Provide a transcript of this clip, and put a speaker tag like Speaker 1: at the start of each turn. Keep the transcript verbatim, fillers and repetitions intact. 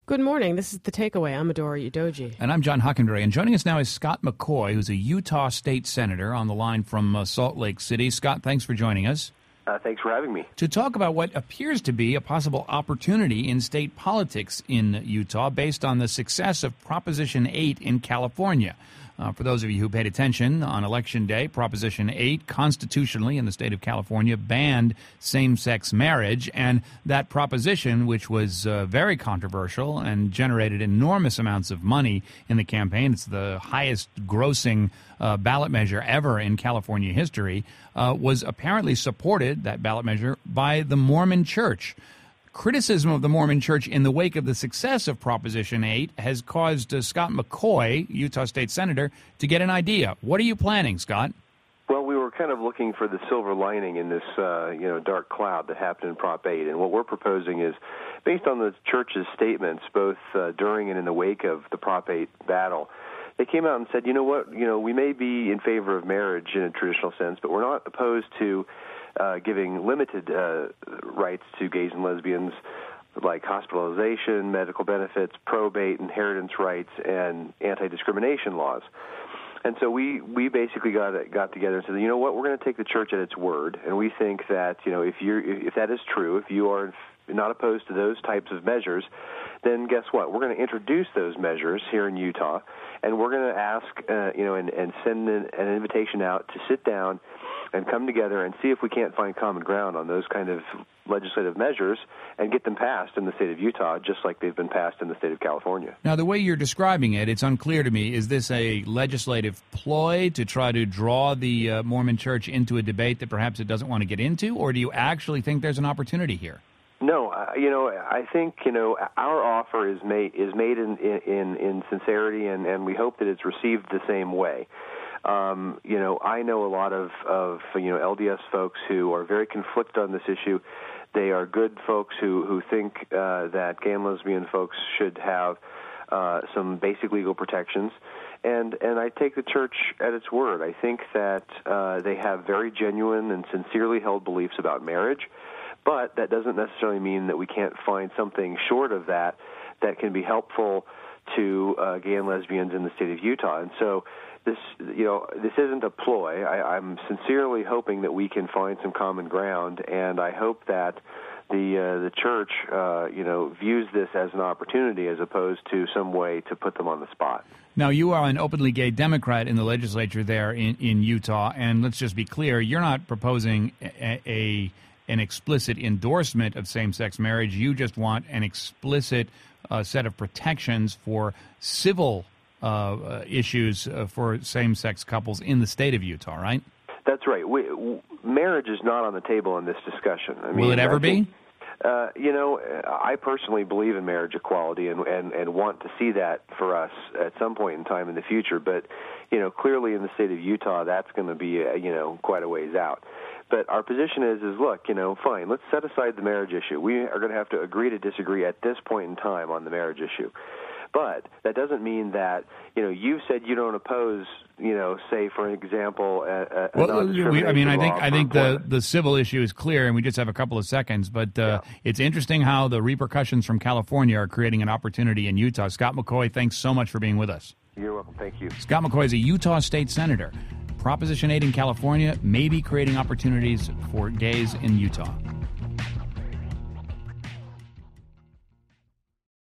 Speaker 1: Good morning. This is The Takeaway. I'm Adora Udoji.
Speaker 2: And I'm John Hockenberry. And joining us now is Scott McCoy, who's a Utah State Senator on the line from uh, Salt Lake City. Scott, thanks for joining us.
Speaker 3: Uh, thanks for having me.
Speaker 2: To talk about what appears to be a possible opportunity in state politics in Utah based on the success of Proposition eight in California. Uh, for those of you who paid attention, on Election Day, Proposition eight constitutionally in the state of California banned same-sex marriage, and that proposition, which was uh, very controversial and generated enormous amounts of money in the campaign, it's the highest grossing uh, ballot measure ever in California history, uh, was apparently supported, that ballot measure, by the Mormon Church. Criticism of the Mormon Church in the wake of the success of Proposition eight has caused uh, Scott McCoy, Utah State Senator, to get an idea. What are you planning, Scott?
Speaker 3: Well, we were kind of looking for the silver lining in this, uh, you know, dark cloud that happened in Prop eight. And what we're proposing is, based on the church's statements, both uh, during and in the wake of the Prop eight battle, they came out and said, you know what, you know, we may be in favor of marriage in a traditional sense, but we're not opposed to Uh, giving limited uh, rights to gays and lesbians, like hospitalization, medical benefits, probate, inheritance rights, and anti-discrimination laws. And so we, we basically got got together and said, you know what, we're going to take the church at its word, and we think that, you know, if you if that is true, if you are not opposed to those types of measures, then guess what? We're going to introduce those measures here in Utah, and we're going to ask, uh, you know, and, and send an, an invitation out to sit down and come together and see if we can't find common ground on those kind of legislative measures and get them passed in the state of Utah, just like they've been passed in the state of California.
Speaker 2: Now, the way you're describing it, it's unclear to me. Is this a legislative ploy to try to draw the uh, Mormon Church into a debate that perhaps it doesn't want to get into, or do you actually think there's an opportunity here?
Speaker 3: No, uh, you know, I think, you know, our offer is made is made in in, in sincerity, and, and we hope that it's received the same way. Um, you know, I know a lot of, of, you know, L D S folks who are very conflicted on this issue. They are good folks who, who think uh, that gay and lesbian folks should have uh, some basic legal protections. And, and I take the church at its word. I think that uh, they have very genuine and sincerely held beliefs about marriage, but that doesn't necessarily mean that we can't find something short of that that can be helpful to uh, gay and lesbians in the state of Utah. And so this, you know, this isn't a ploy. I, I'm sincerely hoping that we can find some common ground, and I hope that the uh, the church, uh, you know, views this as an opportunity as opposed to some way to put them on the spot.
Speaker 2: Now, you are an openly gay Democrat in the legislature there in, in Utah, and let's just be clear, you're not proposing a, a an explicit endorsement of same-sex marriage. You just want an explicit uh, set of protections for civil Uh, uh, issues uh, for same-sex couples in the state of Utah, right?
Speaker 3: That's right. We, w- marriage is not on the table in this discussion. I mean,
Speaker 2: Will it ever
Speaker 3: I think,
Speaker 2: be?
Speaker 3: Uh, you know, I personally believe in marriage equality and, and, and want to see that for us at some point in time in the future. But, you know, clearly in the state of Utah, that's going to be, uh, you know, quite a ways out. But our position is, is look, you know, fine, let's set aside the marriage issue. We are going to have to agree to disagree at this point in time on the marriage issue. But that doesn't mean that, you know, you've said you don't oppose, you know, say, for example, a, a
Speaker 2: well, we, I mean, I think I think the, the civil issue is clear, and we just have a couple of seconds. But uh, yeah. It's interesting how the repercussions from California are creating an opportunity in Utah. Scott McCoy, thanks so much for being with us.
Speaker 3: You're welcome. Thank you.
Speaker 2: Scott McCoy is a Utah State Senator. Proposition eight in California may be creating opportunities for gays in Utah.